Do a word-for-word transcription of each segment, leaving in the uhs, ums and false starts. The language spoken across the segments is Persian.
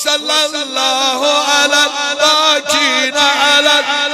صلی الله علی الباقین علی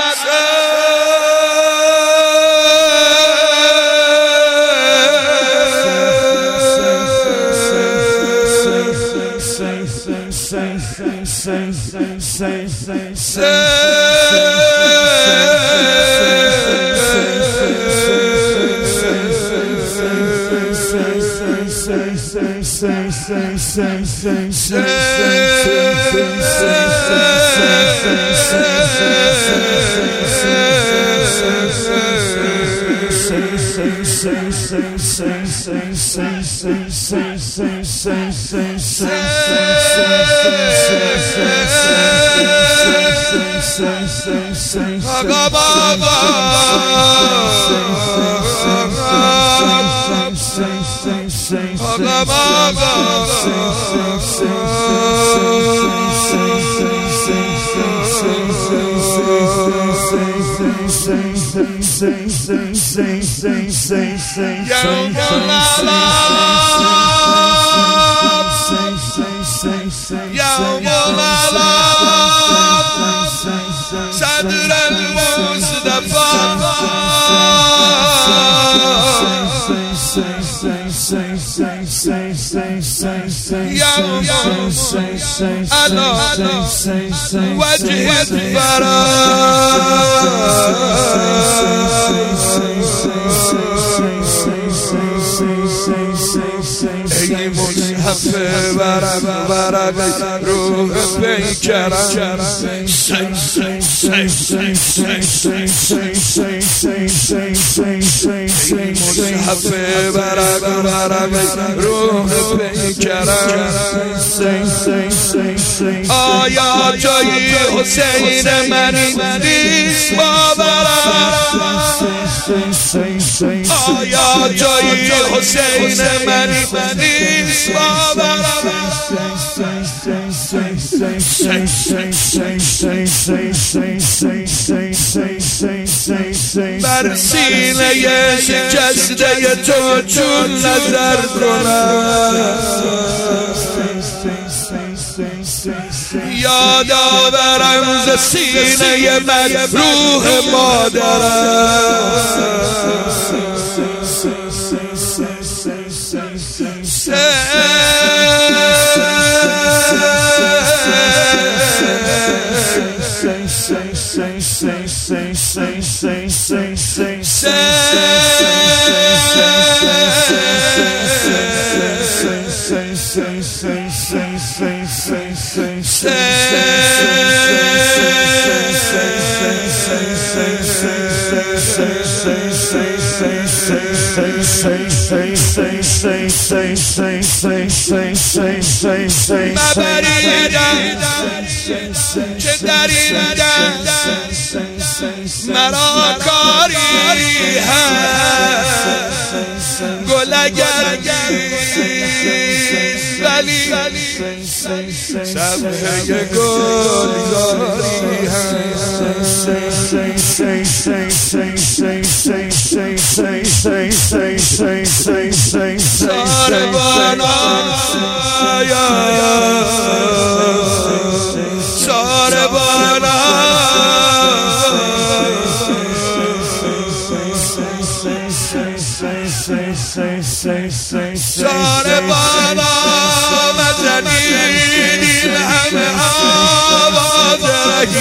صدر المصطفى يوم على وجه ای مصحف ورق ورق روح پیکرم ای مصحف ورق ورق روح پیکرم آیا جای حسین من نیست باورم آیا جای حسین من نیست باورم بر سینه شکسته تو چون نظر کنم یاد آورم ز سینه من روح مادرم چه در این دست مرا کاری هست گل اگر ولی صفحه گلزاری هست ساربانا ساربانا ساربانا مزنین این همه آوازهی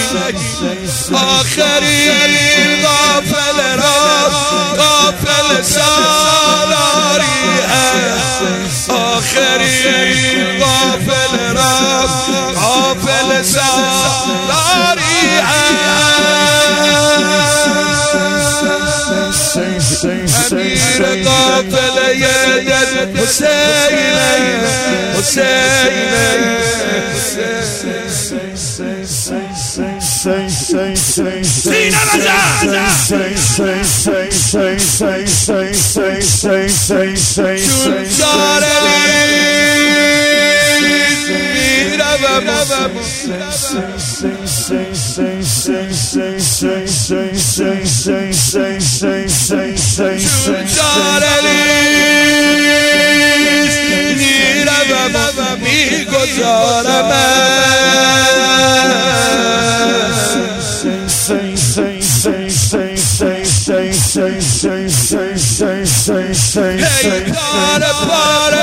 آخرین غافل را غافل سالاری هست آخرین غافل را غافل سالاری هست امیر غافل یدد حسین حسین سینه بزن چون جارلی میروم چون جارلی میروم لبم میگذارم هی پاره پاره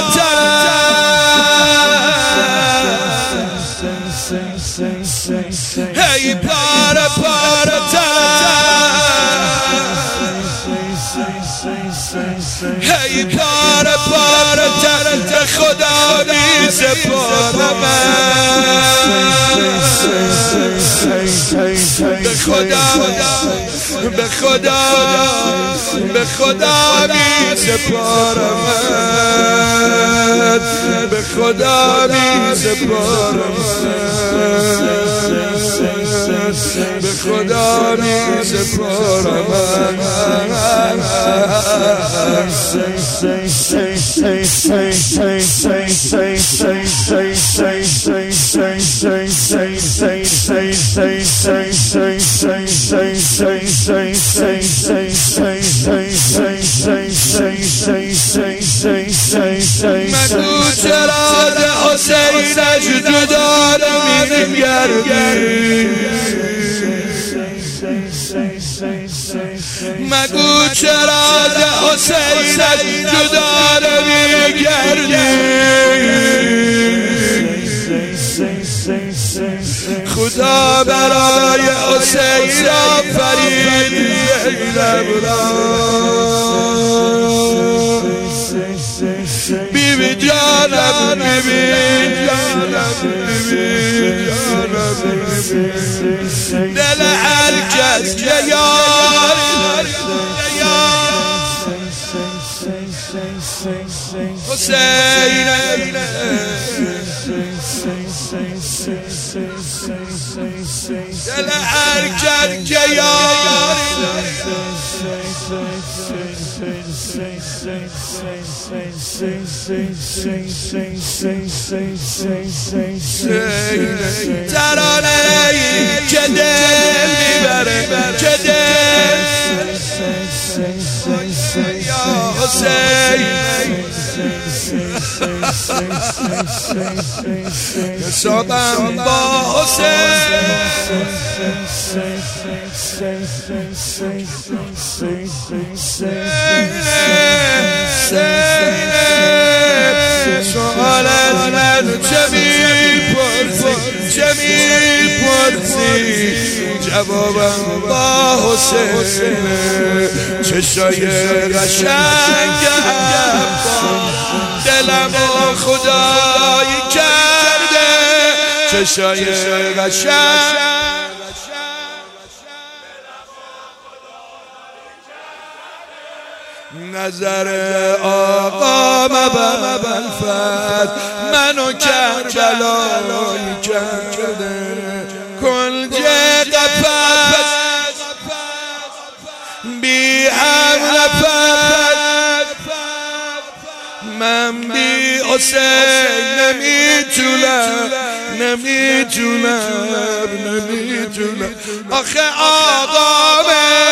هی پاره پاره هی پاره پاره به خدا می سپارم به خدا به خدا به خدا می سپارم به خدا می سپارم به خدا می سپارم مگو چرا ز حسینش جدا نمیگردی مگو چرا ز حسینش جدا نمیگردی خدا برای حسین آفرید زینب را بیبی جانم بیبی جانم بیبی جانم دل هر کس که یار حسین دل هر کس که یار ترانه که دل میبره که دل یا حسین حسابم با حسین سوال از من چه میپرسی چه میپرسی جوابم با حسین چشای قشنگم دلم و خدایی کرده چشای قشنگ نظر آقا مبلفت منو کربلایی کرده کنج قفس بی هم نفس من بی حسین نمیتونم نمیتونم نمیتونم آخه آقامه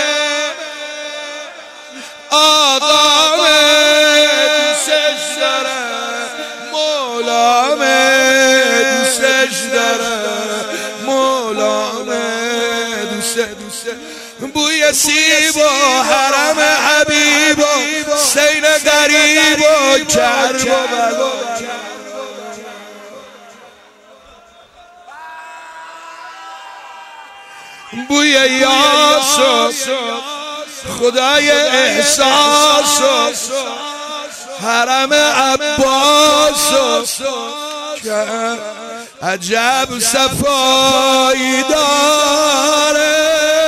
آقامه دوستش دارم مولامه دوستش دارم مولامه دوست بوی سیب و حرم حبیب و سین غریب و کرب و بلا بوی یاس و خدای احساس و حرم عباس و عجب صفایی داره